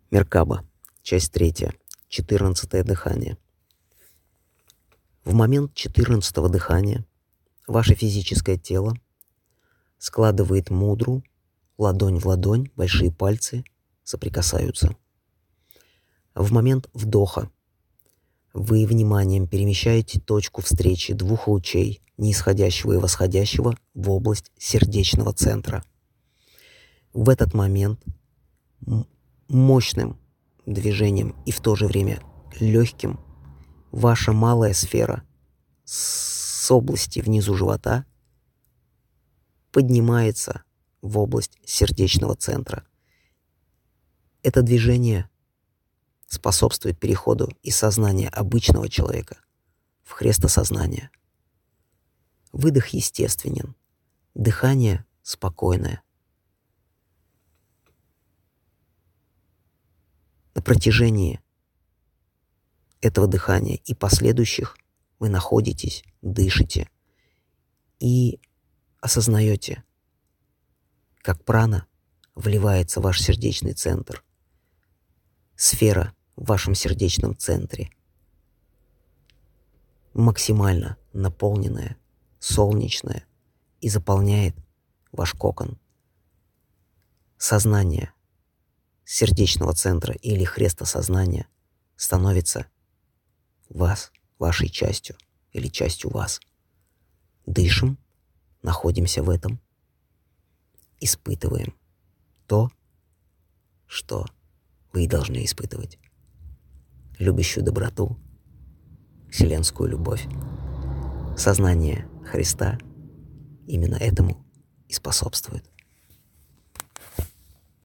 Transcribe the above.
Меркаба. Часть 3. 14 дыхание. В момент 14 дыхания ваше физическое тело складывает мудру, ладонь в ладонь, большие пальцы соприкасаются. В момент вдоха вы вниманием перемещаете точку встречи двух лучей, нисходящего и восходящего, в область сердечного центра. В этот момент мощным движением и в то же время легким ваша малая сфера с области внизу живота поднимается в область сердечного центра. Это движение способствует переходу из сознания обычного человека в хрестосознание. Выдох естественен, дыхание спокойное. На протяжении этого дыхания и последующих вы находитесь, дышите и осознаете, как прана вливается в ваш сердечный центр. Сфера в вашем сердечном центре максимально наполненная, солнечная и заполняет ваш кокон. Сознание сердечного центра или хрестосознания становится вашей частью или частью вас. Дышим, находимся в этом, испытываем то, что вы и должны испытывать. Любящую доброту, вселенскую любовь. Сознание Христа именно этому и способствует.